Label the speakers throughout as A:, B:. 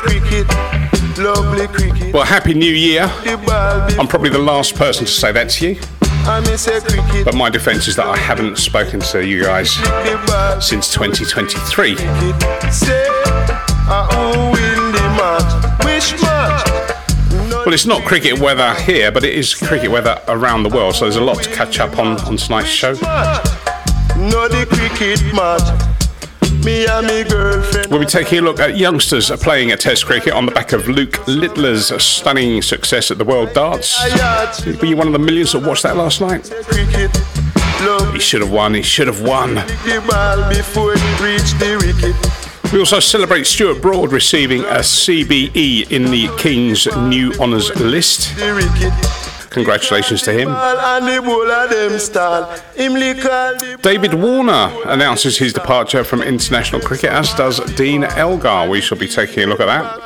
A: cricket, lovely cricket.
B: Well, Happy New Year. I'm probably the last person to say that to you. But my defence is that I haven't spoken to you guys since 2023. Well, it's not cricket weather here, but it is cricket weather around the world, so there's a lot to catch up on tonight's show. We'll be taking a look at youngsters playing at Test cricket on the back of Luke Littler's stunning success at the World Darts. Were you one of the millions that watched that last night? He should have won, he should have won. We also celebrate Stuart Broad receiving a CBE in the King's New Honours list. Congratulations to him. David Warner announces his departure from international cricket, as does Dean Elgar. We shall be taking a look at that.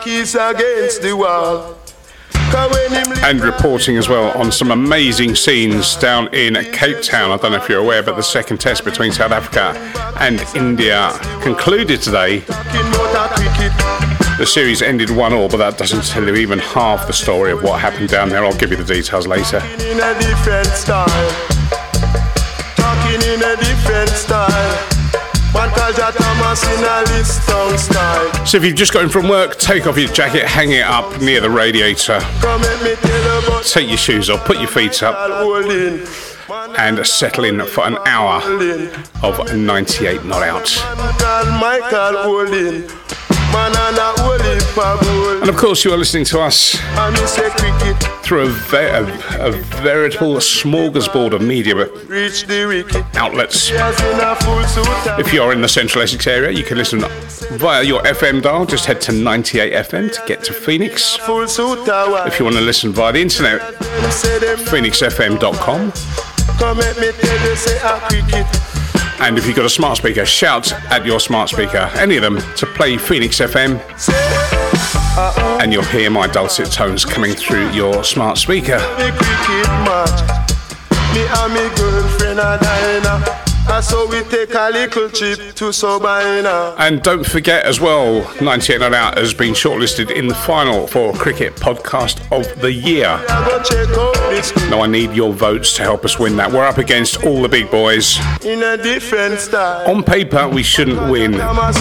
B: And reporting as well on some amazing scenes down in Cape Town. I don't know if you're aware, but the second test between South Africa and India concluded today. The series ended 1-1, but that doesn't tell you even half the story of what happened down there. I'll give you the details later. So if you've just got in from work, take off your jacket, hang it up near the radiator, take your shoes off, put your feet up and settle in for an hour of 98 Not Out. And of course you are listening to us through a veritable smorgasbord of media outlets. If you're in the Central Essex area, you can listen via your FM dial. Just head to 98 FM to get to Phoenix. If you want to listen via the internet, phoenixfm.com. And if you've got a smart speaker, shout at your smart speaker, any of them, to play Phoenix FM, and you'll hear my dulcet tones coming through your smart speaker. So we take a little trip to Sobina. And don't forget as well, 98 Not Out has been shortlisted in the final for Cricket Podcast of the Year. Now I need your votes to help us win that. We're up against all the big boys. In a different style. On paper, we shouldn't win.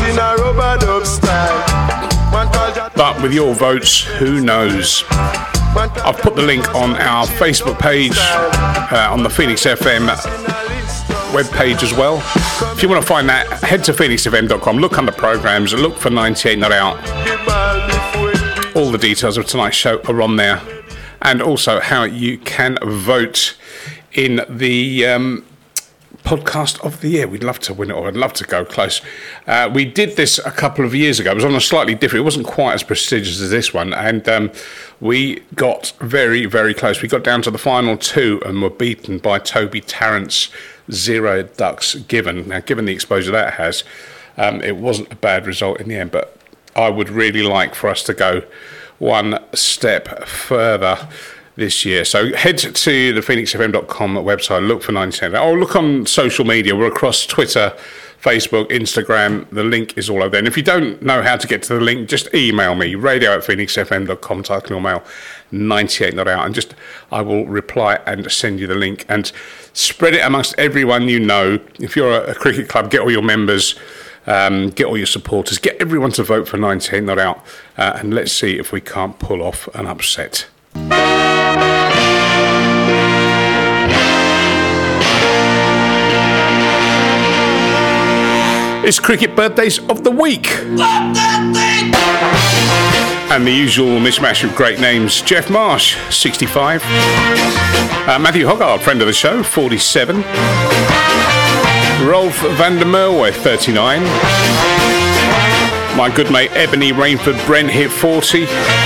B: But with your votes, who knows? I've put the link on our Facebook page, on the Phoenix FM webpage as well. If you want to find that, head to phoenixfm.com, look under programs, look for 98 Not Out. All the details of tonight's show are on there, and also how you can vote in the podcast of the year. We'd love to win it, or I'd love to go close. We did this a couple of years ago. It was on a slightly different, it wasn't quite as prestigious as this one, and we got very, very close. We got down to the final two and were beaten by Toby Tarrant's 0 ducks given. Now, given the exposure that has, it wasn't a bad result in the end, but I would really like for us to go one step further this year. So head to the phoenixfm.com website, look for 97, or look on social media. We're across Twitter, Facebook, Instagram. The link is all over there. And if you don't know how to get to the link, just email me, radio@phoenixfm.com, title your mail 98 Not Out, and just I will reply and send you the link, and spread it amongst everyone you know. If you're a cricket club, get all your members, get all your supporters, get everyone to vote for 98 Not Out, and let's see if we can't pull off an upset. It's cricket birthdays of the week. And the usual mishmash of great names. Jeff Marsh, 65. Matthew Hoggard, friend of the show, 47. Rolf van der Merwe, 39. My good mate Ebony Rainford Brent hit 40.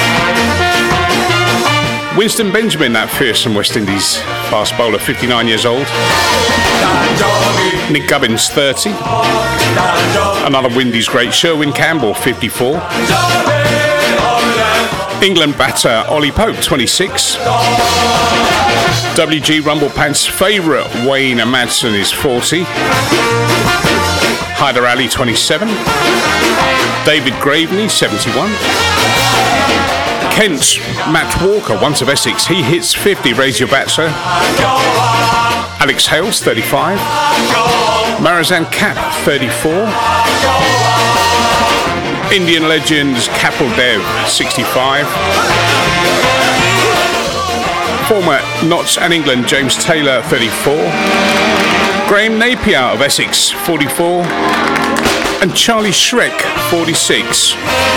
B: Winston Benjamin, that fearsome West Indies fast bowler, 59 years old. Nick Gubbins, 30. Another Windies great, Sherwin Campbell, 54. England batter Ollie Pope, 26. WG Rumble Pants favourite Wayne Madsen is 40. Hyder Ali, 27. David Graveney, 71. Kent Matt Walker, once of Essex, he hits 50. Raise your bat, sir. Alex Hales, 35. Marizan Cap, 34. Indian legends Kapil Dev, 65. Former Notts and England James Taylor, 34. Graham Napier of Essex, 44. And Charlie Shrek, 46.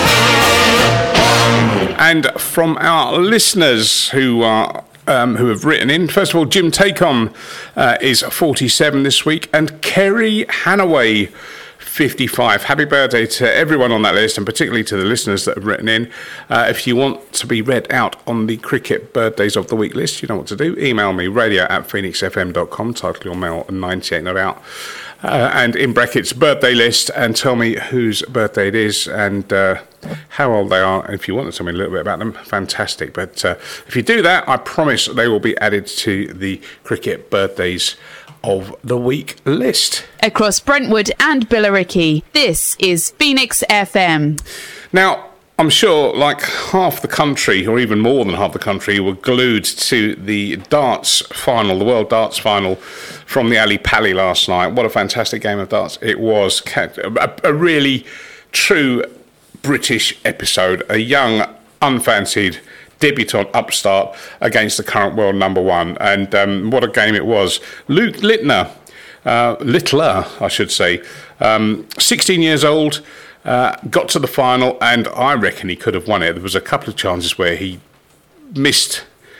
B: And from our listeners who have written in, first of all, Jim Tacon is 47 this week, and Kerry Hanaway, 55. Happy birthday to everyone on that list, and particularly to the listeners that have written in. If you want to be read out on the Cricket Birthdays of the Week list, you know what to do. Email me, radio@phoenixfm.com, title your mail 98 not out. And in brackets, birthday list, and tell me whose birthday it is and how old they are. If you want to tell me a little bit about them, fantastic. But if you do that, I promise they will be added to the Cricket Birthdays of the Week list.
C: Across Brentwood and Billericay, this is Phoenix FM.
B: Now, I'm sure like half the country, or even more than half the country, were glued to the darts final, the World Darts Final from the Ali Pali last night. What a fantastic game of darts it was. A really true British episode. A young, unfancied debutant upstart against the current world number one. And what a game it was. Luke Littler, I should say, 16 years old, got to the final, and I reckon he could have won it. There was a couple of chances where he missed,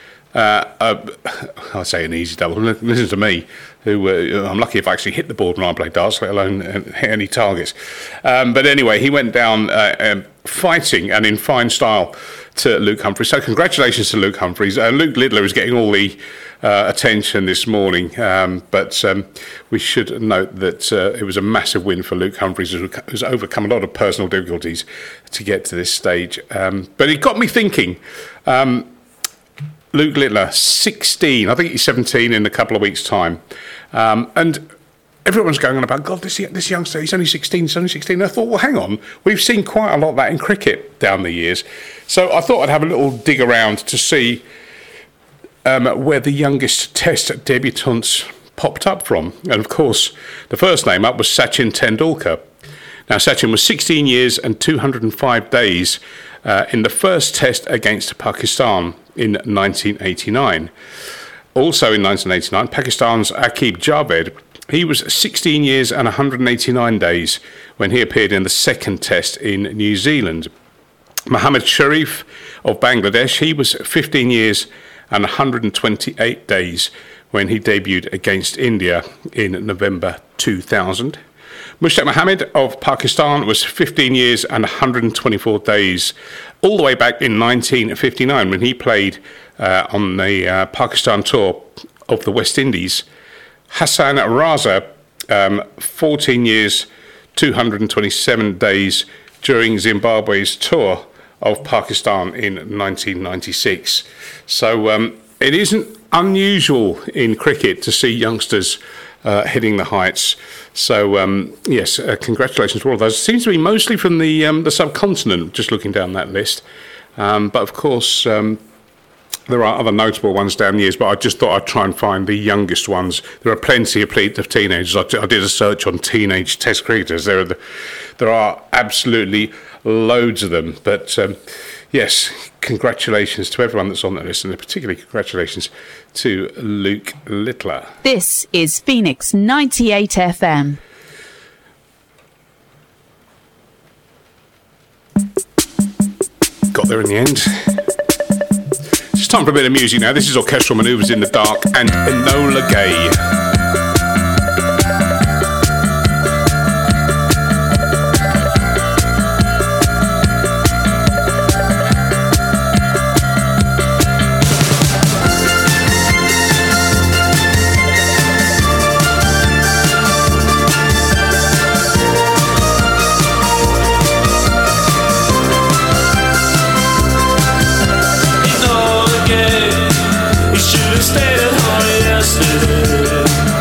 B: I'd say an easy double. Listen to me, who I'm lucky if I actually hit the board when I play darts, let alone hit any targets. But anyway, he went down fighting and in fine style to Luke Humphries. So congratulations to Luke Humphries. Luke Littler is getting all the attention this morning, but we should note that it was a massive win for Luke Humphries, who's overcome a lot of personal difficulties to get to this stage. But it got me thinking. Luke Littler, 16. I think he's 17 in a couple of weeks' time. And everyone's going on about, God, this youngster, he's only 16, he's only 16. And I thought, well, hang on, we've seen quite a lot of that in cricket down the years. So I thought I'd have a little dig around to see where the youngest Test debutants popped up from. And of course, the first name up was Sachin Tendulkar. Now, Sachin was 16 years and 205 days in the first Test against Pakistan in 1989. Also in 1989, Pakistan's Aqib Javed, he was 16 years and 189 days when he appeared in the second Test in New Zealand. Mohammad Sharif of Bangladesh, he was 15 years and 128 days when he debuted against India in November 2000. Mushtaq Mohammed of Pakistan was 15 years and 124 days, all the way back in 1959 when he played on the Pakistan tour of the West Indies. Hassan Raza, 14 years, 227 days during Zimbabwe's tour of Pakistan in 1996. So it isn't unusual in cricket to see youngsters hitting the heights. So, yes, congratulations to all of those. It seems to be mostly from the subcontinent, just looking down that list. But, of course, there are other notable ones down the years, but I just thought I'd try and find the youngest ones. There are plenty of teenagers. I did a search on teenage Test cricketers. There are absolutely loads of them. But, yes, congratulations to everyone that's on that list, and particularly congratulations to Luke Littler.
C: This is Phoenix 98 FM.
B: Got there in the end. It's time for a bit of music now. This is Orchestral Manoeuvres in the Dark and Enola Gay.
D: Stayed at home yesterday.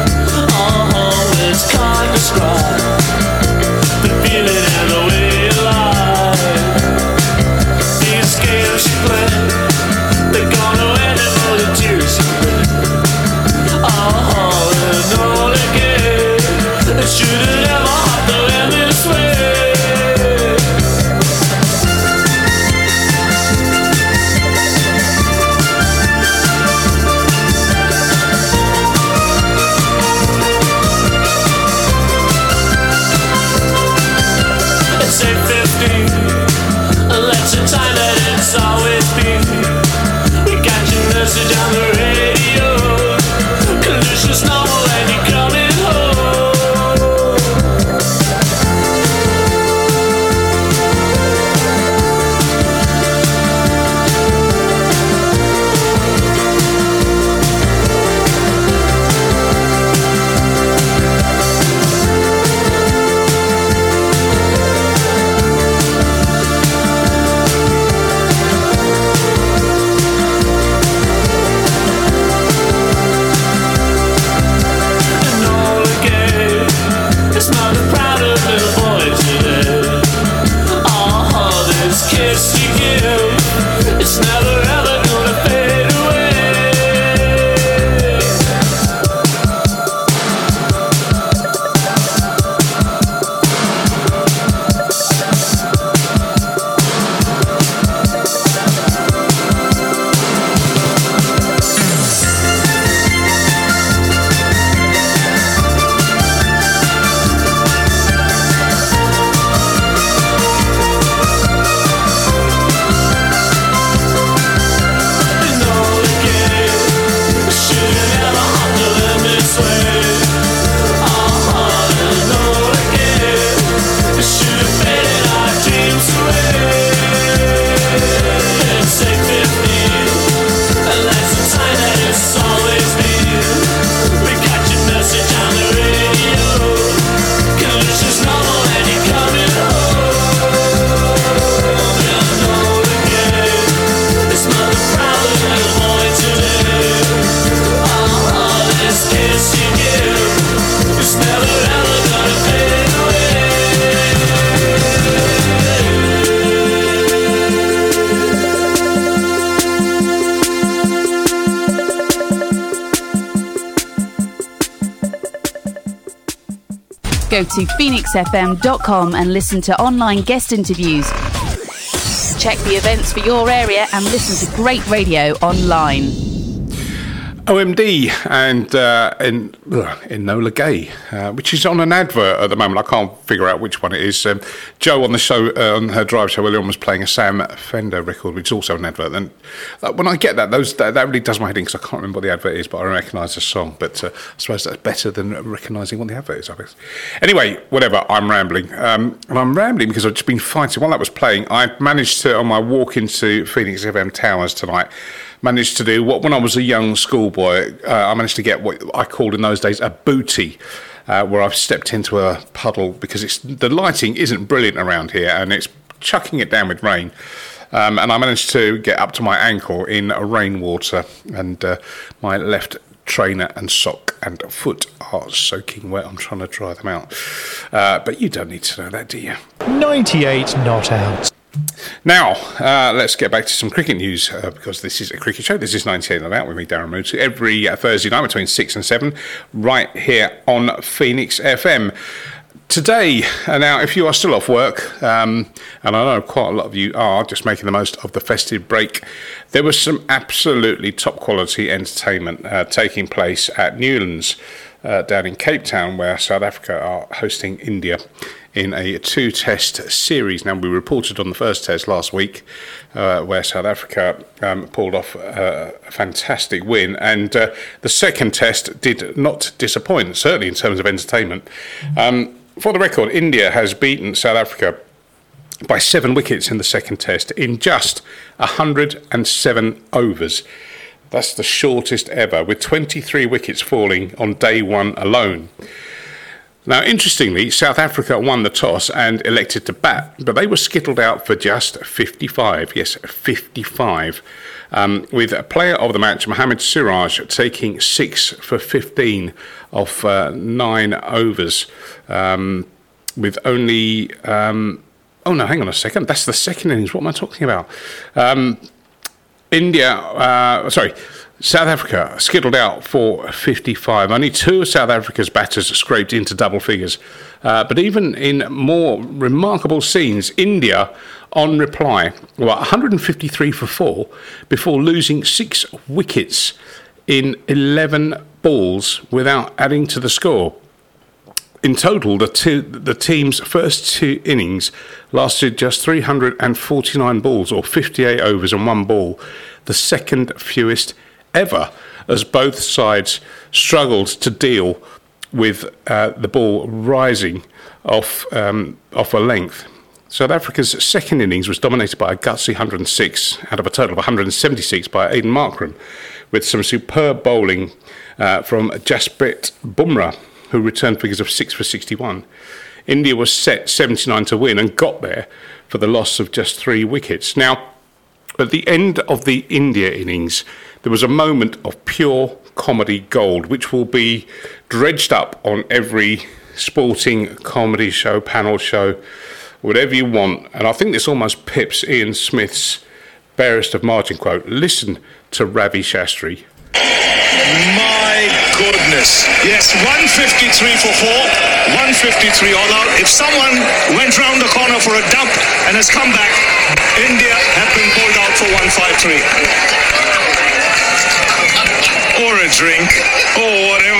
C: Go to phoenixfm.com and listen to online guest interviews. Check the events for your area and listen to great radio online.
B: OMD and Enola Gay, which is on an advert at the moment. I can't figure out which one it is. Jo on the show, on her drive show earlier on, was playing a Sam Fender record, which is also an advert. And when I get that, that really does my head in, because I can't remember what the advert is, but I recognise the song. But I suppose that's better than recognising what the advert is, I guess. Anyway, whatever, I'm rambling. And I'm rambling because I've just been fighting. While that was playing, I managed to, on my walk into Phoenix FM Towers tonight, managed to do what, when I was a young schoolboy, I managed to get what I called in those days a booty, where I've stepped into a puddle because the lighting isn't brilliant around here and it's chucking it down with rain. And I managed to get up to my ankle in rainwater, and my left trainer and sock and foot are soaking wet. I'm trying to dry them out. But you don't need to know that, do you?
D: 98 not out.
B: Now, let's get back to some cricket news, because this is a cricket show. This is 98 Not Out with me, Darren Moody, every Thursday night between 6 and 7, right here on Phoenix FM. Today, now, if you are still off work, and I know quite a lot of you are, just making the most of the festive break, there was some absolutely top quality entertainment taking place at Newlands down in Cape Town, where South Africa are hosting India in a 2-test series. Now, we reported on the first test last week, where South Africa pulled off a fantastic win, and the second test did not disappoint, certainly in terms of entertainment. For the record, India has beaten South Africa by 7 wickets in the second test in just 107 overs. That's the shortest ever, with 23 wickets falling on day one alone. Now, interestingly, South Africa won the toss and elected to bat, but they were skittled out for just 55. Yes, 55. With a player of the match, Mohammad Siraj, taking 6 for 15 off 9 overs, with only... oh, no, hang on a second. That's the second innings. What am I talking about? South Africa skittled out for 55. Only 2 of South Africa's batters scraped into double figures. But even in more remarkable scenes, India, on reply, were 153 for 4 before losing 6 wickets in 11 balls without adding to the score. In total, the team's first 2 innings lasted just 349 balls, or 58 overs and 1 ball, the second fewest ever, as both sides struggled to deal with the ball rising off a length. South Africa's second innings was dominated by a gutsy 106 out of a total of 176 by Aiden Markram, with some superb bowling from Jasprit Bumrah, who returned figures of 6 for 61. India was set 79 to win and got there for the loss of just 3 wickets. Now, at the end of the India innings, there was a moment of pure comedy gold, which will be dredged up on every sporting comedy show, panel show, whatever you want. And I think this almost pips Ian Smith's barest of margin quote. Listen to Ravi Shastri.
E: My goodness. Yes, 153 for 4, 153 all out. If someone went round the corner for a dump and has come back, India have been bowled out for 153. Or a drink, or whatever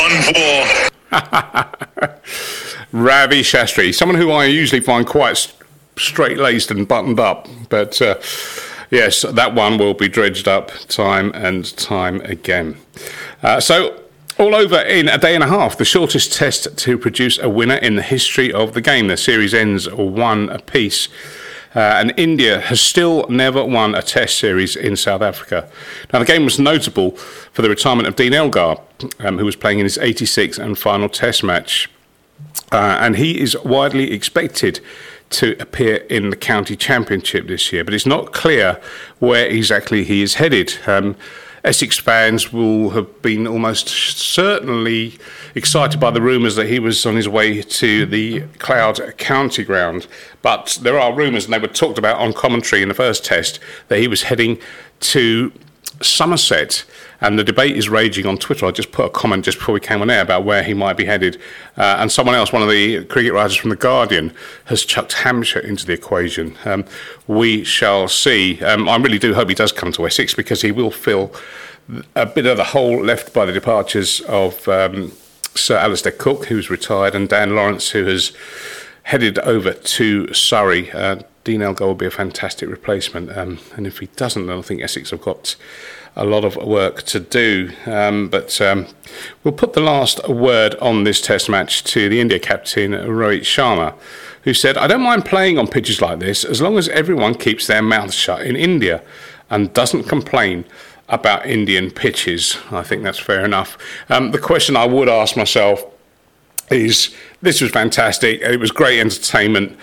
E: they'd gone for.
B: Ravi Shastri, someone who I usually find quite straight-laced and buttoned up, but yes, that one will be dredged up time and time again. So, all over in a day and a half, the shortest test to produce a winner in the history of the game. The series ends 1 apiece. And India has still never won a test series in South Africa. Now, the game was notable for the retirement of Dean Elgar, who was playing in his 86th and final test match. And he is widely expected to appear in the county championship this year, but it's not clear where exactly he is headed. Essex fans will have been almost certainly excited by the rumours that he was on his way to the Cloud County ground, but there are rumours, and they were talked about on commentary in the first test, that he was heading to Somerset, and the debate is raging on Twitter. I just put a comment just before we came on air about where he might be headed, and someone else, one of the cricket writers from The Guardian, has chucked Hampshire into the equation. We shall see. I really do hope he does come to Essex, because he will fill a bit of the hole left by the departures of Sir Alistair Cook, who's retired, and Dan Lawrence, who has headed over to Surrey. Dean Elgar will be a fantastic replacement, and if he doesn't, then I think Essex have got a lot of work to do. But we'll put the last word on this test match to the India captain, Rohit Sharma, who said, "I don't mind playing on pitches like this as long as everyone keeps their mouths shut in India and doesn't complain about Indian pitches." I think that's fair enough. The question I would ask myself is, this was fantastic, it was great entertainment,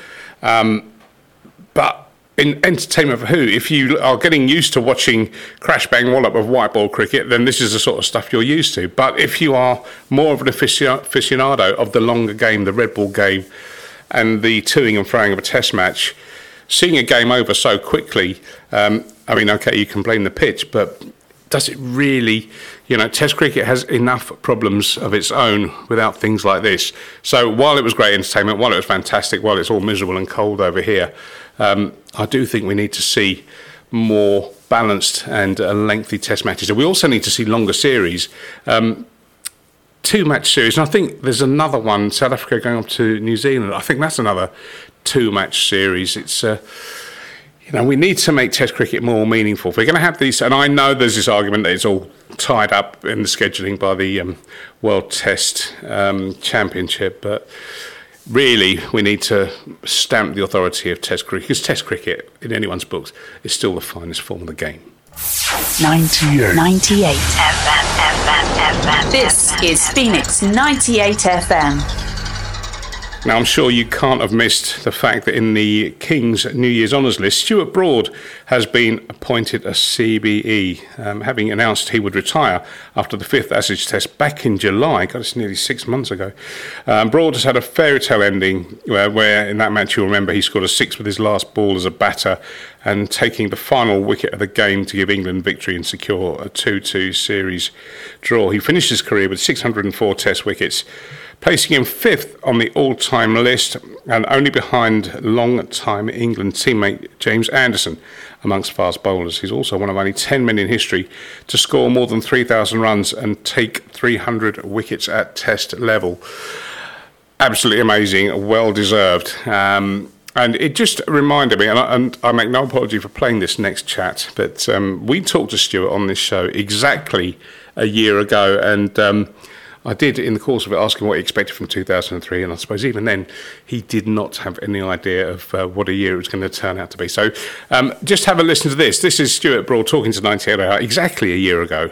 B: but in entertainment for who? If you are getting used to watching crash bang wallop of white ball cricket, then this is the sort of stuff you're used to. But if you are more of an aficionado of the longer game, the red ball game, and the toing and froing of a test match, seeing a game over so quickly, okay, you can blame the pitch, but does it really? Test cricket has enough problems of its own without things like this. So while it was great entertainment, while it was fantastic, while it's all miserable and cold over here, I do think we need to see more balanced and lengthy test matches. And we also need to see longer series, 2-match series. And I think there's another one, South Africa going up to New Zealand. I think that's another 2-match series. It's we need to make Test cricket more meaningful. If we're going to have these, and I know there's this argument that it's all tied up in the scheduling by the World Test Championship, but really we need to stamp the authority of Test cricket, because Test cricket, in anyone's books, is still the finest form of the game.
C: 98 FM. This is Phoenix 98 FM.
B: Now, I'm sure you can't have missed the fact that in the King's New Year's Honours list, Stuart Broad has been appointed a CBE, having announced he would retire after the 5th Ashes Test back in July. God, it's nearly 6 months ago. Broad has had a fairy tale ending where in that match, you'll remember, he scored a 6 with his last ball as a batter and taking the final wicket of the game to give England victory and secure a 2-2 series draw. He finished his career with 604 Test wickets, placing him 5th on the all-time list and only behind long-time England teammate James Anderson amongst fast bowlers. He's also one of only 10 men in history to score more than 3,000 runs and take 300 wickets at Test level. Absolutely amazing, well deserved. And it just reminded me, and I make no apology for playing this next chat, but we talked to Stuart on this show exactly a year ago, and I did, in the course of it, ask him what he expected from 2003, and I suppose even then he did not have any idea of what a year it was going to turn out to be. So just have a listen to this. This is Stuart Broad talking to 98 Hour exactly a year ago.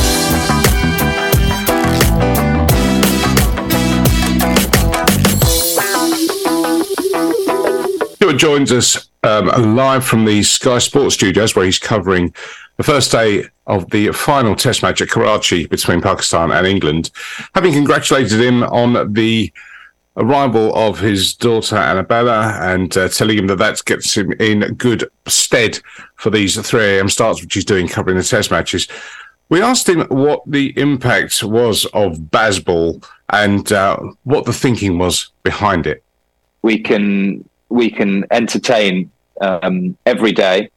B: Stuart joins us live from the Sky Sports studios, where he's covering the first day of the final test match at Karachi between Pakistan and England. Having congratulated him on the arrival of his daughter Annabella and telling him that gets him in good stead for these 3 a.m. starts, which he's doing covering the test matches, we asked him what the impact was of Bazball and what the thinking was behind it.
F: We can entertain every day,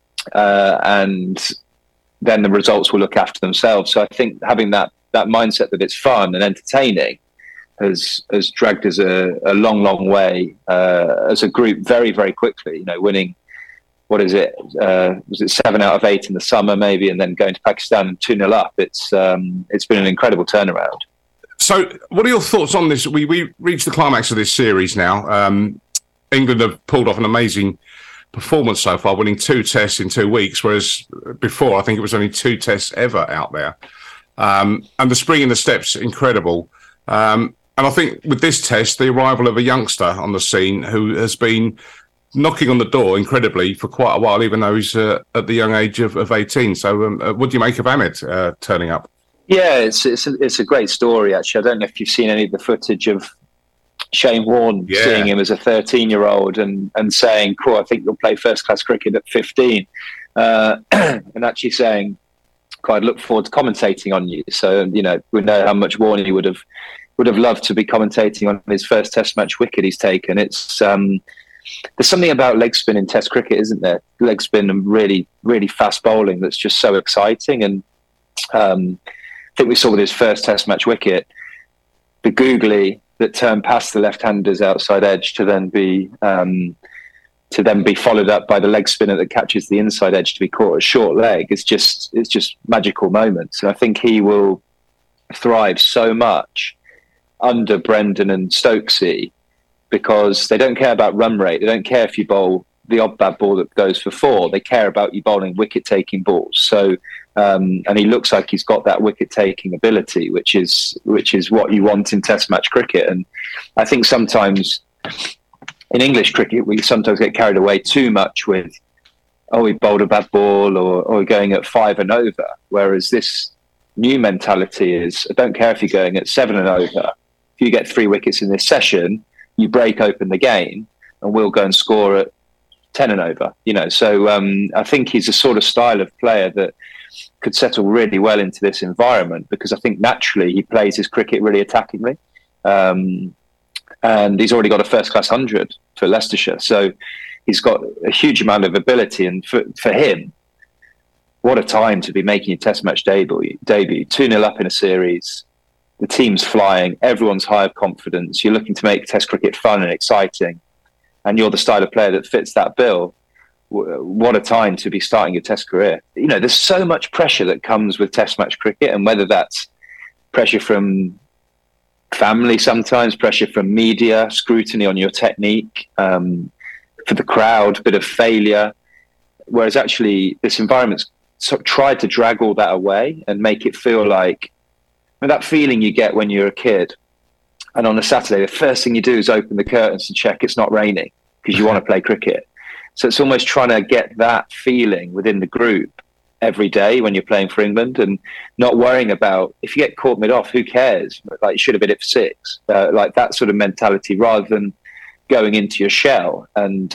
F: and then the results will look after themselves. So I think having that mindset that it's fun and entertaining has dragged us a long way as a group very, very quickly. Winning, what is it? Was it 7 out of 8 in the summer maybe, and then going to Pakistan 2-0 up? It's been an incredible turnaround.
B: So what are your thoughts on this? We reached the climax of this series now. England have pulled off an amazing performance so far, winning 2 tests in 2 weeks, whereas before I think it was only 2 tests ever out there. And the spring in the steps, incredible. And I think with this test, the arrival of a youngster on the scene who has been knocking on the door incredibly for quite a while, even though he's at the young age of 18. So what do you make of Ahmed turning up?
F: Yeah, it's a great story, actually. I don't know if you've seen any of the footage of Shane Warne seeing him as a 13-year-old and saying, cool, I think you'll play first-class cricket at 15. And actually saying, I'd look forward to commentating on you. So, we know how much Warne would have loved to be commentating on his first test match wicket he's taken. It's there's something about leg spin in test cricket, isn't there? Leg spin and really, really fast bowling that's just so exciting. And I think we saw with his first test match wicket, the googly that turned past the left-hander's outside edge to then be followed up by the leg spinner that catches the inside edge to be caught at short leg. It's just magical moments. And I think he will thrive so much under Brendan and Stokesy because they don't care about run rate. They don't care if you bowl the odd bad ball that goes for 4. They care about you bowling wicket-taking balls. So, and he looks like he's got that wicket-taking ability, which is what you want in Test match cricket. And I think sometimes in English cricket, we sometimes get carried away too much with, we bowled a bad ball or going at 5 and over. Whereas this new mentality is, I don't care if you're going at 7 and over. If you get 3 wickets in this session, you break open the game and we'll go and score at 10 and over. So I think he's a sort of style of player that could settle really well into this environment because I think naturally he plays his cricket really attackingly. And he's already got a first-class 100 for Leicestershire. So he's got a huge amount of ability. And for him, what a time to be making your Test match debut. 2-0 up in a series. The team's flying. Everyone's high of confidence. You're looking to make Test cricket fun and exciting. And you're the style of player that fits that bill. What a time to be starting your Test career. There's so much pressure that comes with Test match cricket, and whether that's pressure from family sometimes, pressure from media, scrutiny on your technique, for the crowd, bit of failure. Whereas actually this environment's tried to drag all that away and make it feel like that feeling you get when you're a kid. And on a Saturday, the first thing you do is open the curtains to check it's not raining because you want to play cricket. So it's almost trying to get that feeling within the group every day when you're playing for England and not worrying about if you get caught mid-off, who cares? Like you should have hit it for 6. Like that sort of mentality rather than going into your shell. And,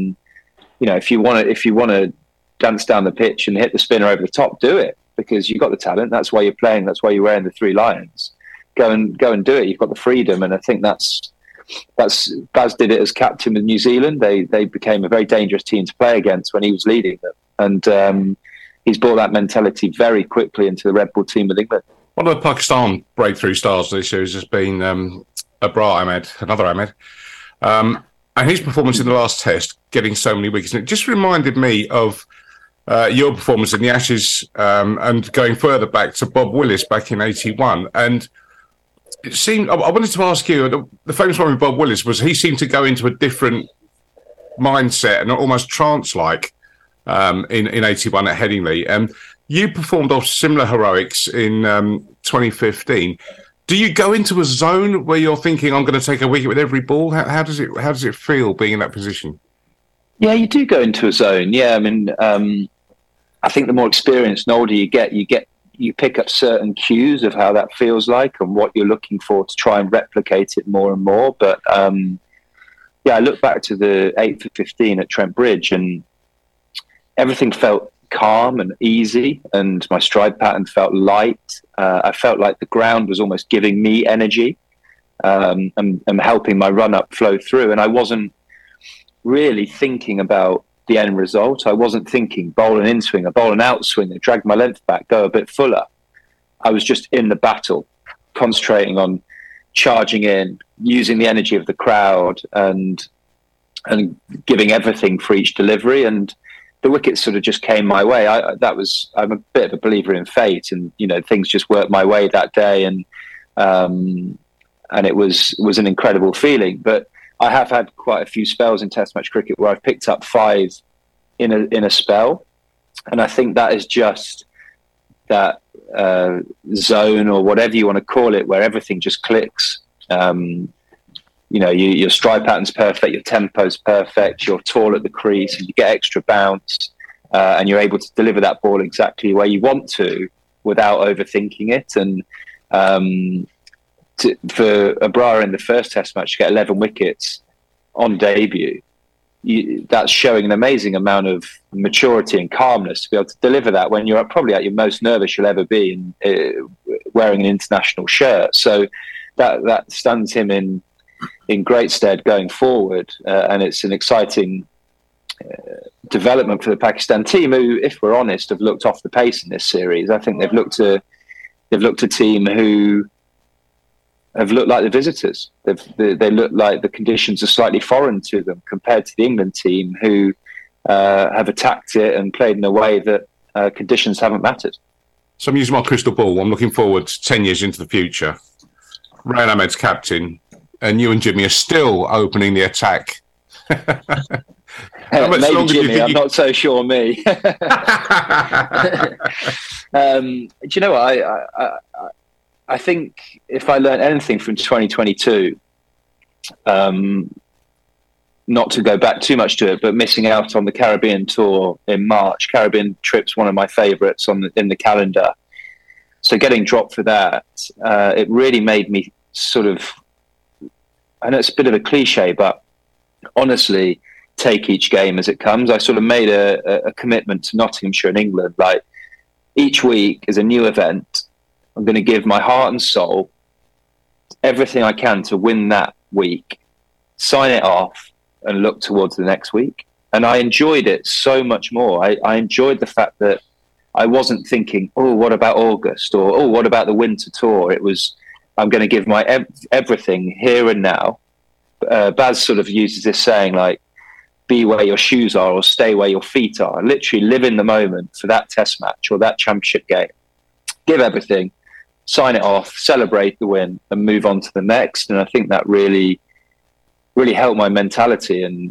F: if you want to dance down the pitch and hit the spinner over the top, do it because you've got the talent. That's why you're playing. That's why you're wearing the 3 lions. Go and do it. You've got the freedom, and I think that's Baz did it as captain with New Zealand. They became a very dangerous team to play against when he was leading them, and he's brought that mentality very quickly into the Red Bull team with England.
B: One of the Pakistan breakthrough stars this series has been Abrar Ahmed, another Ahmed, and his performance in the last test, getting so many wickets. And it just reminded me of your performance in the Ashes and going further back to Bob Willis back in 81. And it seemed, I wanted to ask you, the famous one with Bob Willis was he seemed to go into a different mindset and almost trance-like in 81 at Headingley. And you performed off similar heroics in 2015. Do you go into a zone where you're thinking, I'm going to take a wicket with every ball? How does it feel being in that position?
F: Yeah, you do go into a zone. Yeah, I mean, I think the more experienced and older you pick up certain cues of how that feels like and what you're looking for to try and replicate it more and more. But I look back to the 8 for 15 at Trent Bridge, and everything felt calm and easy, and my stride pattern felt light. I felt like the ground was almost giving me energy and helping my run up flow through. And I wasn't really thinking about the end result. I wasn't thinking bowl an in-swing, a bowl an outswing, and drag my length back, go a bit fuller. I was just in the battle, concentrating on charging in, using the energy of the crowd, and giving everything for each delivery. And the wickets sort of just came my way. I'm a bit of a believer in fate, and things just worked my way that day, and it was an incredible feeling. But I have had quite a few spells in Test match cricket where I've picked up 5 in a spell, and I think that is just that zone, or whatever you want to call it, where everything just clicks. Your stride pattern's perfect, your tempo's perfect, you're tall at the crease, and you get extra bounce, and you're able to deliver that ball exactly where you want to without overthinking it. And for Abrar in the first Test match to get 11 wickets on debut, that's showing an amazing amount of maturity and calmness to be able to deliver that when you're probably at your most nervous you'll ever be wearing an international shirt. So that stands him in great stead going forward, and it's an exciting development for the Pakistan team, who, if we're honest, have looked off the pace in this series. I think they've looked a team who have looked like the visitors. They look like the conditions are slightly foreign to them compared to the England team, who have attacked it and played in a way that conditions haven't mattered.
B: So I'm using my crystal ball. I'm looking forward 10 years into the future. Rehan Ahmed's captain, and you and Jimmy are still opening the attack.
F: Maybe Jimmy, I'm not so sure me. Do you know what? I think if I learned anything from 2022, not to go back too much to it, but missing out on the Caribbean tour in March. Caribbean trip's one of my favourites in the calendar. So getting dropped for that, it really made me sort of, I know it's a bit of a cliche, but honestly, take each game as it comes. I sort of made a commitment to Nottinghamshire and England. Like, each week is a new event. I'm going to give my heart and soul, everything I can to win that week, sign it off, and look towards the next week. And I enjoyed it so much more. I enjoyed the fact that I wasn't thinking, oh, what about August? Or, oh, what about the winter tour? It was, I'm going to give my everything here and now. Baz sort of uses this saying, like, be where your shoes are or stay where your feet are. Literally live in the moment for that Test match or that championship game. Give everything, sign it off, celebrate the win, and move on to the next. And I think that really, really helped my mentality. And,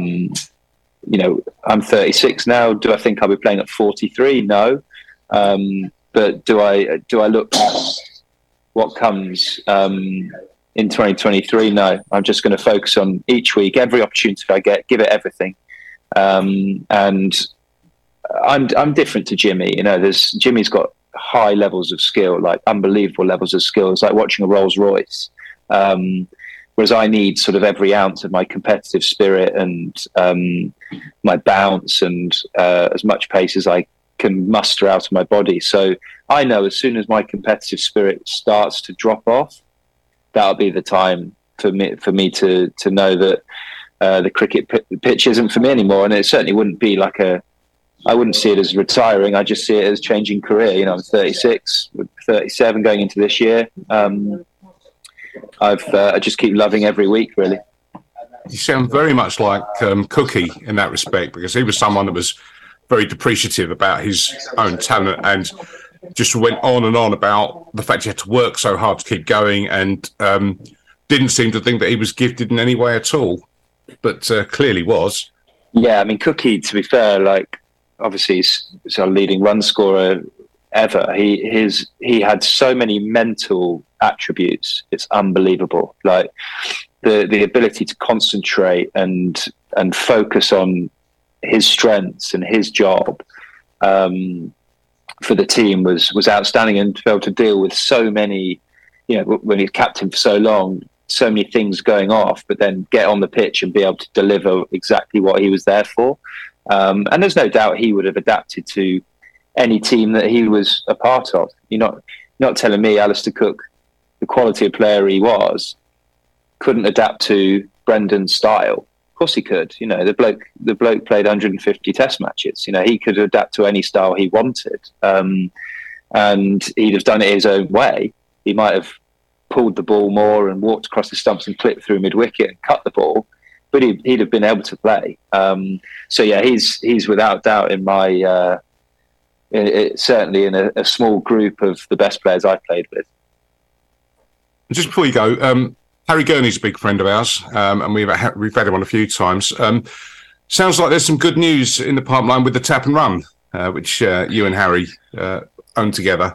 F: I'm 36 now. Do I think I'll be playing at 43? No. But do I look at what comes in 2023? No. I'm just going to focus on each week, every opportunity I get, give it everything. And I'm different to Jimmy. Jimmy's got high levels of skill, like unbelievable levels of skill. It's like watching a Rolls Royce. Whereas I need sort of every ounce of my competitive spirit and my bounce and as much pace as I can muster out of my body. So I know as soon as my competitive spirit starts to drop off, that'll be the time for me to know that the cricket pitch isn't for me anymore. And it certainly wouldn't be like I wouldn't see it as retiring. I just see it as changing career. I'm 36, 37 going into this year. I just keep loving every week, really.
B: You sound very much like Cookie in that respect, because he was someone that was very depreciative about his own talent and just went on and on about the fact he had to work so hard to keep going, and didn't seem to think that he was gifted in any way at all, but clearly was.
F: Yeah, I mean, Cookie, to be fair, like, obviously he's our leading run scorer ever. He had so many mental attributes. It's unbelievable. Like the ability to concentrate and focus on his strengths and his job for the team was outstanding, and to be able to deal with so many, when he's captain for so long, so many things going off, but then get on the pitch and be able to deliver exactly what he was there for. And there's no doubt he would have adapted to any team that he was a part of. You're not telling me Alistair Cook, the quality of player he was, couldn't adapt to Brendan's style. Of course he could. The bloke played 150 test matches. He could adapt to any style he wanted. And he'd have done it his own way. He might have pulled the ball more and walked across the stumps and clipped through mid-wicket and cut the ball, but he'd have been able to play. So yeah, he's without doubt in my certainly in a small group of the best players I've played with.
B: Just before you go, Harry Gurney's a big friend of ours, and we've had him on a few times. Sounds like there's some good news in the pipeline with the Tap and Run, which you and Harry own together.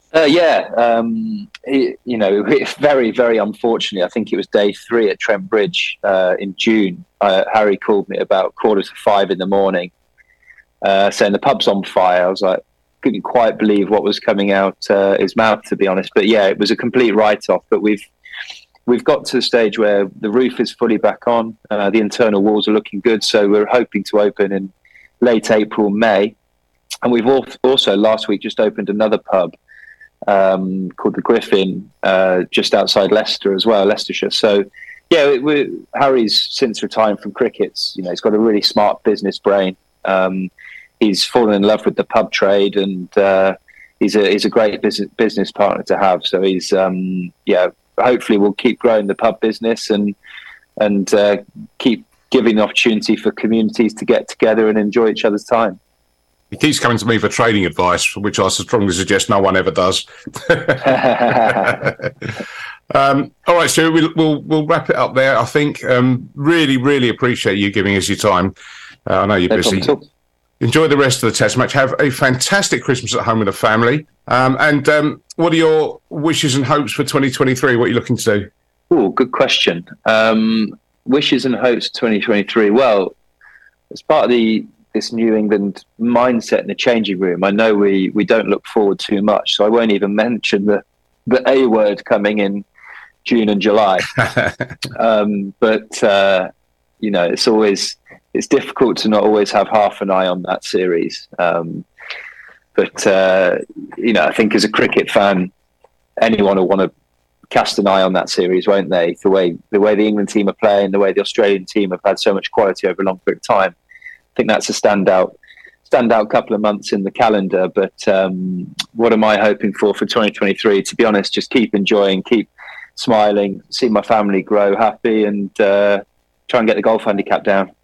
B: Very, very unfortunately, I think it was day 3 at Trent Bridge in June. Harry called me about 4:45 in the morning, saying the pub's on fire. I was like, couldn't quite believe what was coming out his mouth, to be honest. But yeah, it was a complete write-off. But we've got to the stage where the roof is fully back on. The internal walls are looking good, so we're hoping to open in late April, May. And we've also last week just opened another pub called the Griffin, just outside Leicester as well, Leicestershire. So yeah, Harry's since retiring from cricket, he's got a really smart business brain. He's fallen in love with the pub trade, and he's a great business partner to have. So he's hopefully we'll keep growing the pub business and keep giving the opportunity for communities to get together and enjoy each other's time. He keeps coming to me for trading advice, which I strongly suggest no one ever does. All right, Stuart, we'll wrap it up there, I think. Really, really appreciate you giving us your time. I know you're busy. Enjoy the rest of the Test match. Have a fantastic Christmas at home with the family. And what are your wishes and hopes for 2023? What are you looking to do?
F: Oh, good question. Wishes and hopes for 2023. Well, as part of this New England mindset in the changing room, I know we don't look forward too much, so I won't even mention the A word coming in June and July. It's difficult to not always have half an eye on that series. I think as a cricket fan, anyone will want to cast an eye on that series, won't they? The way the England team are playing, the way the Australian team have had so much quality over a long period of time. I think that's a standout couple of months in the calendar. But what am I hoping for 2023? To be honest, just keep enjoying, keep smiling, see my family grow happy, and try and get the golf handicap down.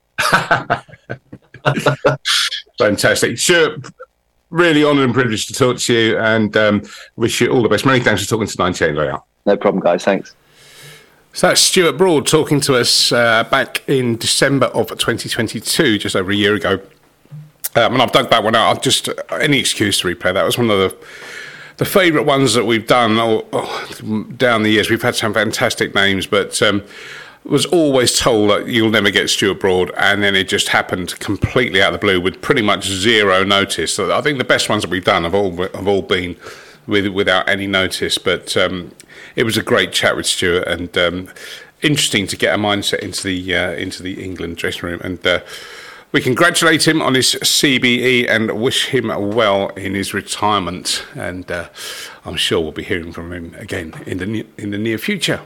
B: Fantastic. Sure. Really honoured and privileged to talk to you, and wish you all the best. Many thanks for talking to 98 Layout.
F: No problem, guys. Thanks.
B: So that's Stuart Broad talking to us back in December of 2022, just over a year ago. And I've dug that one out. Just any excuse to replay that. It was one of the favourite ones that we've done down the years. We've had some fantastic names, but was always told that you'll never get Stuart Broad, and then it just happened completely out of the blue with pretty much zero notice. So I think the best ones that we've done have all been without any notice, but it was a great chat with Stuart, and interesting to get a mindset into the England dressing room, and we congratulate him on his CBE and wish him well in his retirement, and I'm sure we'll be hearing from him again in the near future.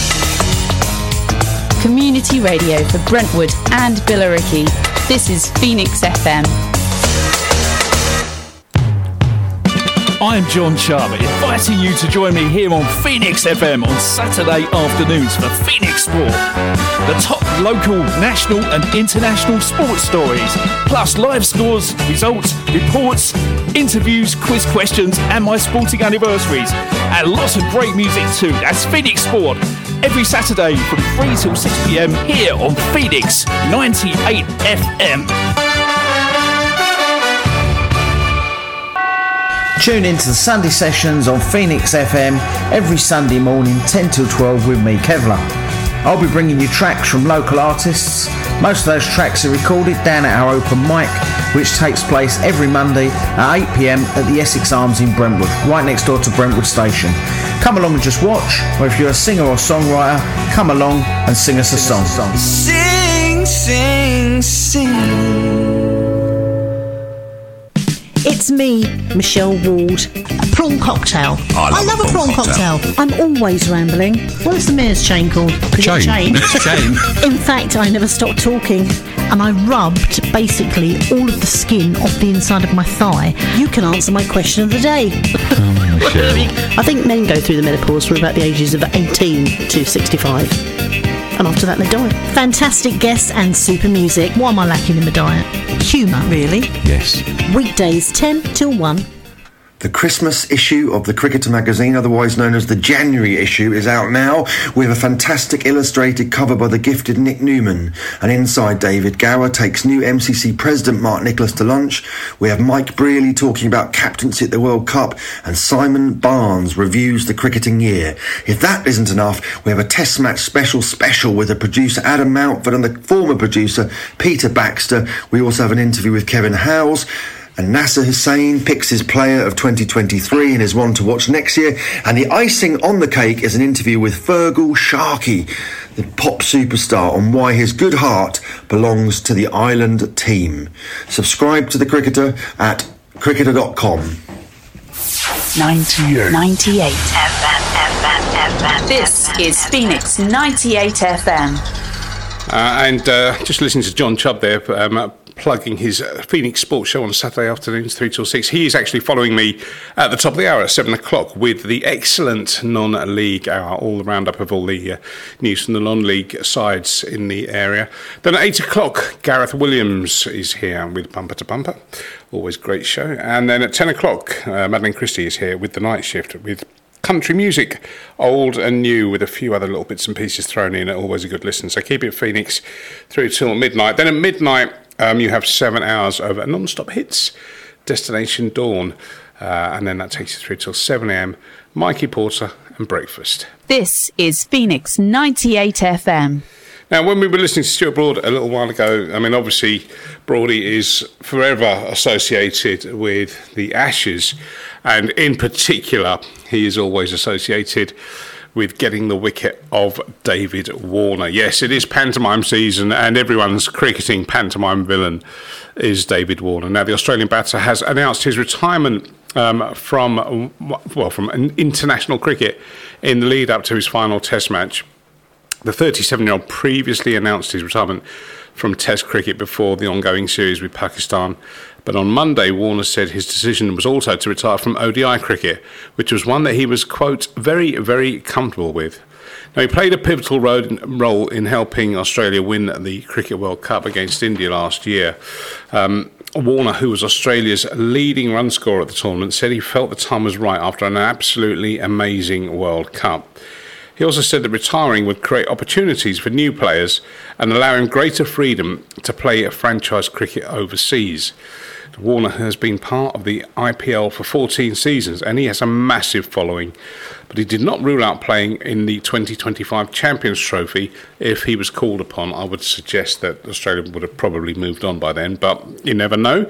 C: Community radio for Brentwood and Billericay. This is Phoenix FM.
G: I'm John Chubb, inviting you to join me here on Phoenix FM on Saturday afternoons for Phoenix Sport. The top local, national and international sports stories, plus live scores, results, reports, interviews, quiz questions and my sporting anniversaries. And lots of great music too. That's Phoenix Sport. Every Saturday from 3 till 6 p.m. here on Phoenix 98 FM.
H: Tune into the Sunday sessions on Phoenix FM every Sunday morning 10 till 12 with me, Kevlar. I'll be bringing you tracks from local artists. Most of those tracks are recorded down at our open mic, which takes place every Monday at 8 p.m. at the Essex Arms in Brentwood, right next door to Brentwood Station. Come along and just watch, or if you're a singer or songwriter, come along and sing us a song.
I: Sing, sing, sing.
J: It's me, Michelle Ward. A prawn cocktail.
K: I love a prawn cocktail.
J: I'm always rambling.
K: What's the mayor's chain called?
J: Chain.
K: In
J: fact, I never stopped talking. And I rubbed basically all of the skin off the inside of my thigh. You can answer my question of the day.
K: I think men go through the menopause from about the ages of 18 to 65. And after that they die.
J: Fantastic guests and super music. What am I lacking in my diet? Humour, really.
L: Yes.
J: Weekdays 10 till 1.
M: The Christmas issue of the Cricketer magazine, otherwise known as the January issue, is out now with a fantastic illustrated cover by the gifted Nick Newman. And inside, David Gower takes new MCC President Mark Nicholas to lunch. We have Mike Brearley talking about captaincy at the World Cup, and Simon Barnes reviews the cricketing year. If that isn't enough, we have a Test match special with the producer Adam Mountford and the former producer Peter Baxter. We also have an interview with Kevin Howes. And Nasser Hussain picks his player of 2023 and is one to watch next year. And the icing on the cake is an interview with Fergal Sharkey, the pop superstar, on why his good heart belongs to the Ireland team. Subscribe to The Cricketer at cricketer.com.
C: 98 FM. This is Phoenix 98 FM.
B: And just listening to John Chubb there, plugging his Phoenix Sports Show on Saturday afternoons 3 till 6. He is actually following me at the top of the hour at 7 o'clock with the excellent non-league hour, all the roundup of all the news from the non-league sides in the area. Then at 8 o'clock, Gareth Williams is here with Bumper to Bumper. Always great show. And then at 10 o'clock, Madeline Christie is here with the night shift with country music, old and new, with a few other little bits and pieces thrown in. Always a good listen. So keep it Phoenix through till midnight. Then at midnight, you have 7 hours of non-stop hits, Destination Dawn, and then that takes you through till 7 a.m. Mikey Porter and Breakfast.
C: This is Phoenix 98 FM.
B: Now, when we were listening to Stuart Broad a little while ago, I mean, obviously, Broadie is forever associated with the Ashes, and in particular, he is always associated with getting the wicket of David Warner. Yes, it is pantomime season, and everyone's cricketing pantomime villain is David Warner. Now, the Australian batter has announced his retirement from international cricket in the lead up to his final Test match. The 37-year-old previously announced his retirement from Test cricket before the ongoing series with Pakistan. But on Monday, Warner said his decision was also to retire from ODI cricket, which was one that he was, quote, very, very comfortable with. Now, he played a pivotal role in helping Australia win the Cricket World Cup against India last year. Warner, who was Australia's leading run scorer at the tournament, said he felt the time was right after an absolutely amazing World Cup. He also said that retiring would create opportunities for new players and allow him greater freedom to play franchise cricket overseas. Warner has been part of the IPL for 14 seasons and he has a massive following, but he did not rule out playing in the 2025 Champions Trophy if he was called upon. I would suggest that Australia would have probably moved on by then, but you never know.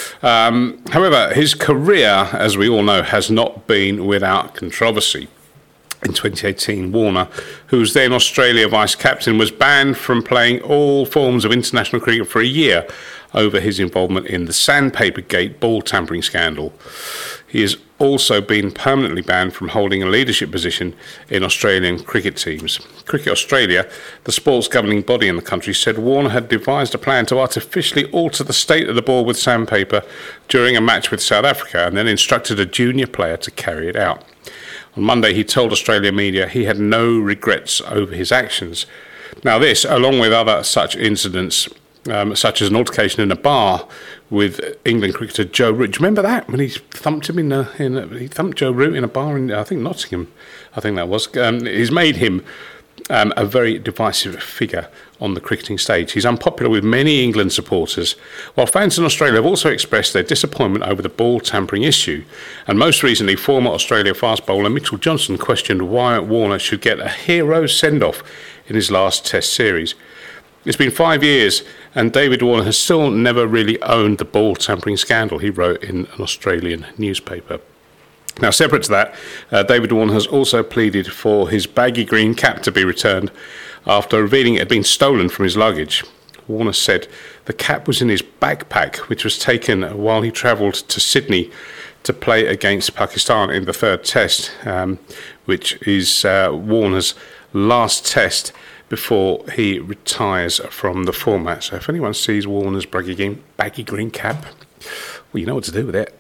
B: However, his career, as we all know, has not been without controversy. In 2018, Warner, who was then Australia vice-captain, was banned from playing all forms of international cricket for a year over his involvement in the Sandpaper Gate ball tampering scandal. He is also been permanently banned from holding a leadership position in Australian cricket teams. Cricket Australia, the sports governing body in the country, said Warner had devised a plan to artificially alter the state of the ball with sandpaper during a match with South Africa and then instructed a junior player to carry it out. On Monday, he told Australian media he had no regrets over his actions. Now this, along with other such incidents, such as an altercation in a bar with England cricketer Joe Root. Do you remember that when he thumped him he thumped Joe Root in a bar in I think Nottingham? I think that was. He's made him a very divisive figure on the cricketing stage. He's unpopular with many England supporters, while fans in Australia have also expressed their disappointment over the ball tampering issue. And most recently, former Australia fast bowler Mitchell Johnson questioned why Warner should get a hero send-off in his last Test series. It's been 5 years, and David Warner has still never really owned the ball tampering scandal, he wrote in an Australian newspaper. Now, separate to that, David Warner has also pleaded for his baggy green cap to be returned after revealing it had been stolen from his luggage. Warner said the cap was in his backpack, which was taken while he travelled to Sydney to play against Pakistan in the third Test, which is Warner's last Test before he retires from the format. So if anyone sees Warner's baggy green cap, well, you know what to do with it.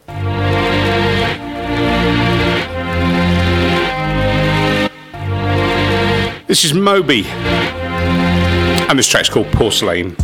B: This is Moby, and this track's called Porcelain.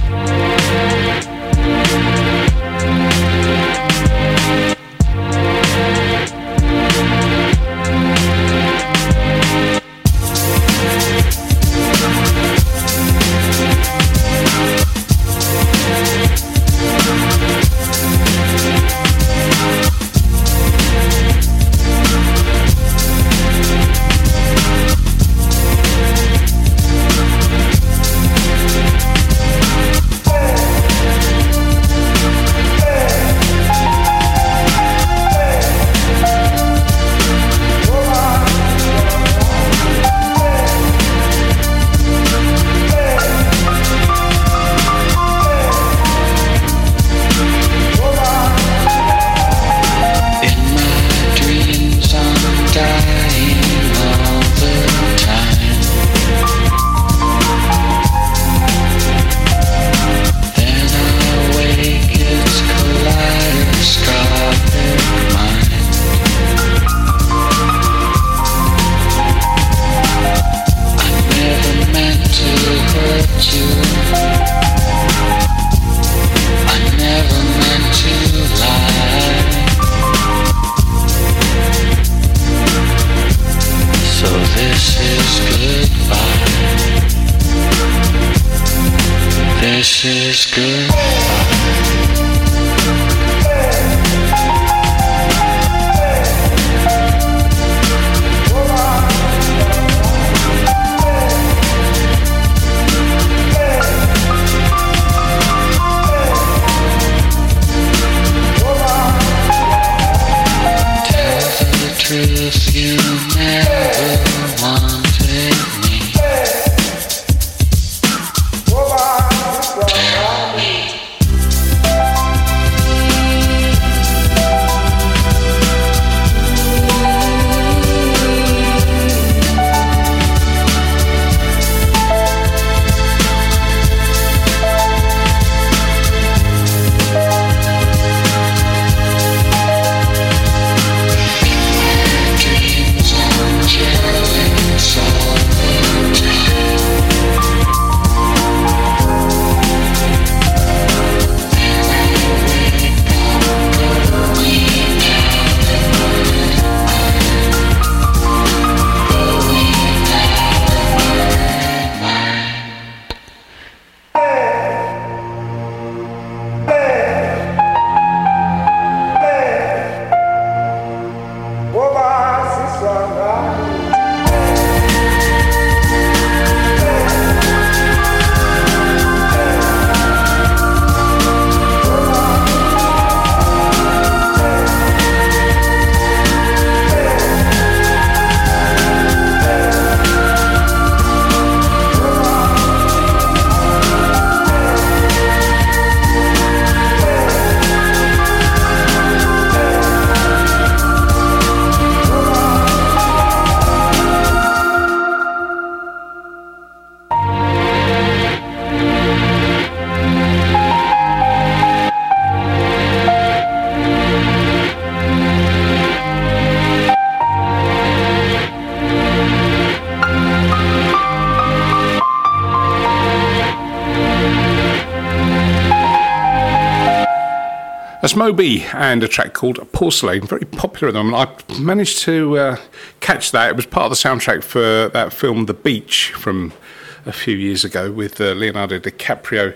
B: That's Moby and a track called Porcelain, very popular at the moment. I managed to catch that. It was part of the soundtrack for that film The Beach from a few years ago with Leonardo DiCaprio.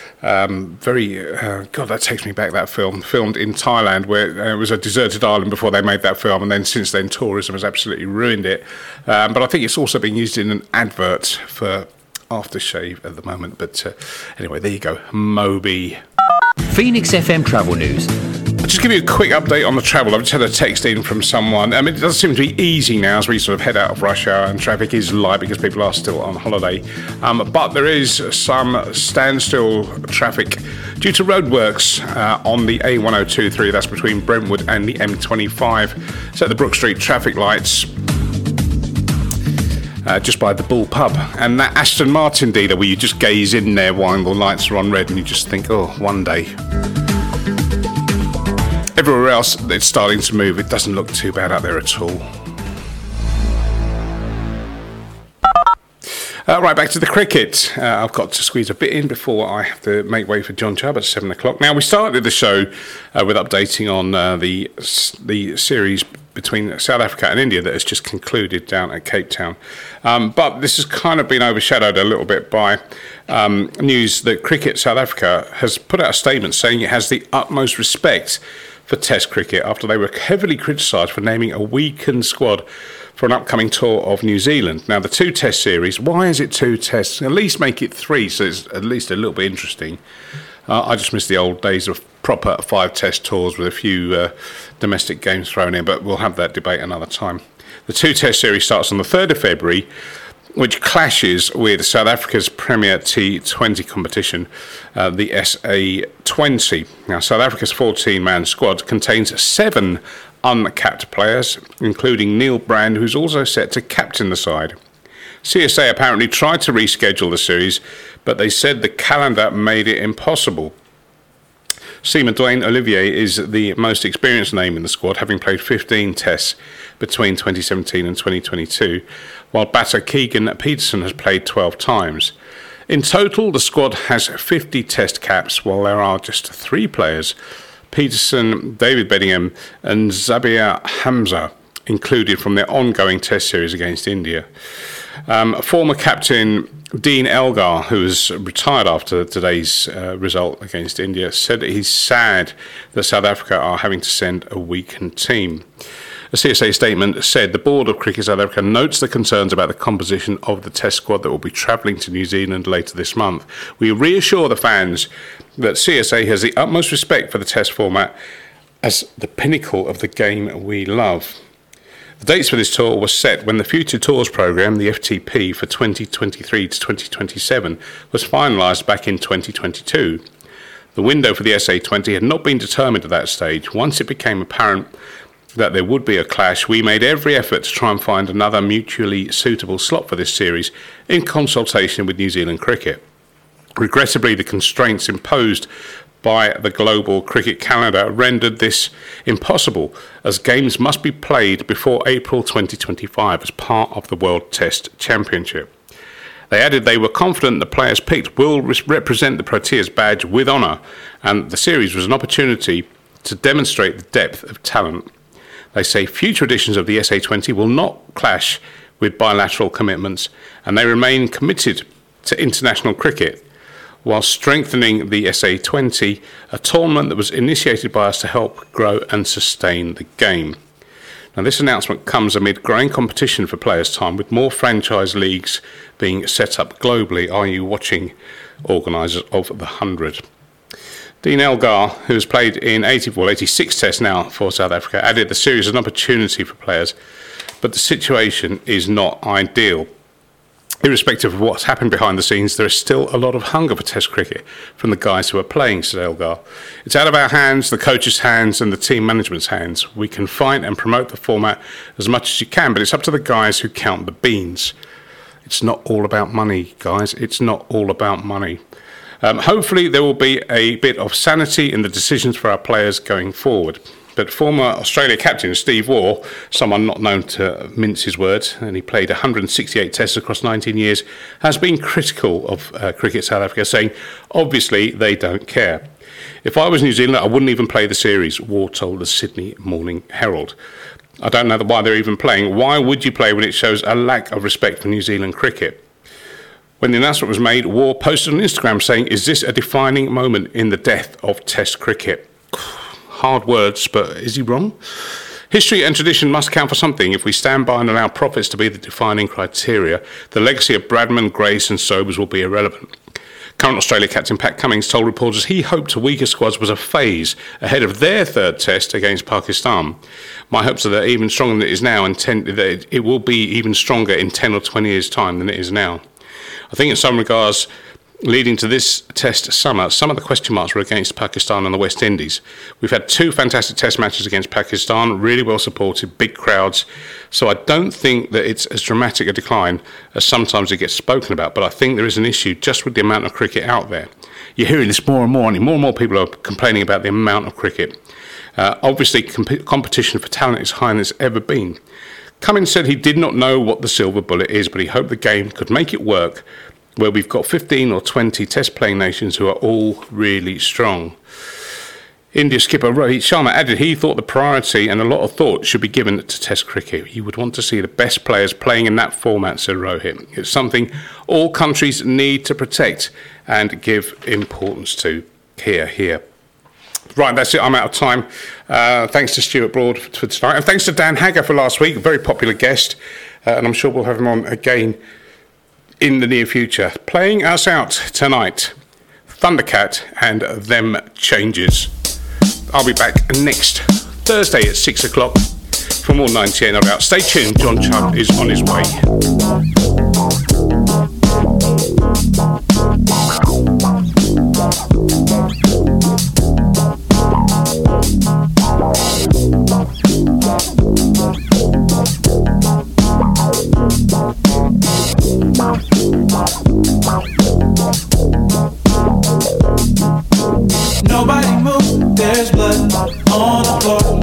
B: God, that takes me back, that film. Filmed in Thailand, where it was a deserted island before they made that film, and then since then tourism has absolutely ruined it. But I think it's also being used in an advert for aftershave at the moment. But anyway, there you go, Moby.
L: Phoenix FM Travel News.
B: I'll just give you a quick update on the travel. I've just had a text in from someone. I mean, it does seem to be easy now as we sort of head out of rush hour and traffic is light because people are still on holiday. But there is some standstill traffic due to roadworks on the A1023. That's between Brentwood and the M25. It's at the Brook Street traffic lights. Just by the Bull Pub. And that Aston Martin dealer where you just gaze in there while the lights are on red and you just think, oh, one day. Everywhere else, it's starting to move. It doesn't look too bad out there at all. Right, back to the cricket. I've got to squeeze a bit in before I have to make way for John Chubb at 7 o'clock. Now, we started the show with updating on the series between South Africa and India that has just concluded down at Cape Town. But this has kind of been overshadowed a little bit by news that Cricket South Africa has put out a statement saying it has the utmost respect for Test cricket after they were heavily criticised for naming a weakened squad for an upcoming tour of New Zealand. Now, the 2 Test series, why is it 2 Tests? At least make it 3, so it's at least a little bit interesting. I just miss the old days of proper 5 Test tours with a few domestic games thrown in, but we'll have that debate another time. The 2 Test series starts on the 3rd of February, which clashes with South Africa's Premier T20 competition, the SA20. Now, South Africa's 14-man squad contains 7 uncapped players, including Neil Brand, who's also set to captain the side. CSA apparently tried to reschedule the series, but they said the calendar made it impossible. Seaman Dwayne Olivier is the most experienced name in the squad, having played 15 tests between 2017 and 2022, while batter Keegan Peterson has played 12 times. In total, the squad has 50 test caps, while there are just 3 players, Peterson, David Bedingham and Zabir Hamza, included from their ongoing test series against India. Former captain Dean Elgar, who was retired after today's result against India, said that he's sad that South Africa are having to send a weakened team. A CSA statement said the Board of Cricket South Africa notes the concerns about the composition of the test squad that will be travelling to New Zealand later this month. We reassure the fans that CSA has the utmost respect for the test format as the pinnacle of the game we love. The dates for this tour were set when the Future Tours programme, the FTP, for 2023 to 2027 was finalised back in 2022. The window for the SA20 had not been determined at that stage. Once it became apparent that there would be a clash, we made every effort to try and find another mutually suitable slot for this series in consultation with New Zealand Cricket. Regrettably, the constraints imposed by the global cricket calendar rendered this impossible, as games must be played before April 2025 as part of the World Test Championship. They added they were confident the players picked will represent the Proteas badge with honour, and the series was an opportunity to demonstrate the depth of talent. They say future editions of the SA20 will not clash with bilateral commitments, and they remain committed to international cricket, while strengthening the SA20, a tournament that was initiated by us to help grow and sustain the game. Now, this announcement comes amid growing competition for players' time, with more franchise leagues being set up globally. Are you watching, organisers of the 100? Dean Elgar, who has played in 86 tests now for South Africa, added the series is an opportunity for players, but the situation is not ideal. Irrespective of what's happened behind the scenes, there is still a lot of hunger for Test cricket from the guys who are playing, said Elgar. It's out of our hands, the coaches' hands and the team management's hands. We can fight and promote the format as much as you can, but it's up to the guys who count the beans. It's not all about money, guys. It's not all about money. Hopefully there will be a bit of sanity in the decisions for our players going forward. But former Australia captain Steve Waugh, someone not known to mince his words, and he played 168 tests across 19 years, has been critical of Cricket South Africa, saying, obviously they don't care. If I was New Zealand, I wouldn't even play the series, War told the Sydney Morning Herald. I don't know why they're even playing. Why would you play when it shows a lack of respect for New Zealand cricket? When the announcement was made, War posted on Instagram saying, "Is this a defining moment in the death of Test cricket?" Hard words, but is he wrong? History and tradition must count for something. If we stand by and allow profits to be the defining criteria, the legacy of Bradman, Grace and Sobers will be irrelevant. Current Australia captain Pat Cummins told reporters he hoped weaker squads was a phase ahead of their third test against Pakistan. My hopes are that even stronger than it is now, and that it will be even stronger in 10 or 20 years' time than it is now. I think in some regards, leading to this test summer, some of the question marks were against Pakistan and the West Indies. We've had 2 fantastic test matches against Pakistan, really well supported, big crowds. So I don't think that it's as dramatic a decline as sometimes it gets spoken about, but I think there is an issue just with the amount of cricket out there. You're hearing this more and more, and more people are complaining about the amount of cricket. Obviously, competition for talent is higher than it's ever been. Cummins said he did not know what the silver bullet is, but he hoped the game could make it work where we've got 15 or 20 test-playing nations who are all really strong. India skipper Rohit Sharma added he thought the priority and a lot of thought should be given to Test cricket. He would want to see the best players playing in that format, said Rohit. It's something all countries need to protect and give importance to. Here. Right, that's it. I'm out of time. Thanks to Stuart Broad for tonight. And thanks to Dan Hagger for last week, a very popular guest. And I'm sure we'll have him on again in the near future. Playing us out tonight, Thundercat and Them Changes. I'll be back next Thursday at 6 o'clock for more 98 Not Out. Stay tuned, John Chubb is on his way.
I: Nobody move, there's blood on the floor,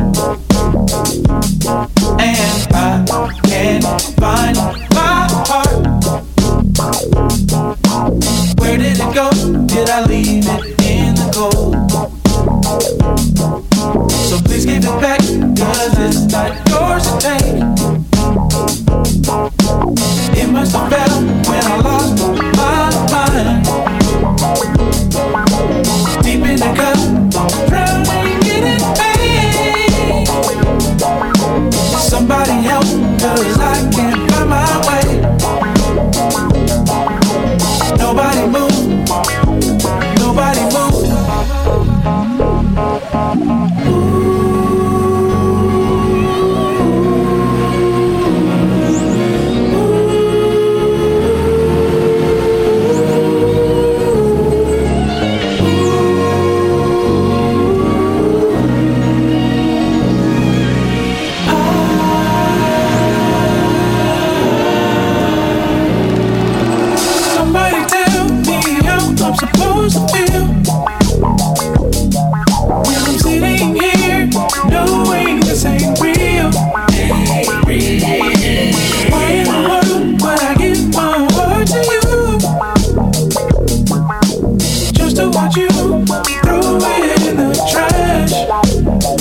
I: and I can't find my heart. Where did it go? Did I leave it in the cold? So please give it back, 'cause it's not yours to take. It must have fell when I lost my mind. Deep in the cup, drowning in it, pain. Somebody help, 'cause I can't find my way. Nobody move, nobody move. Just to watch you throw it in the trash.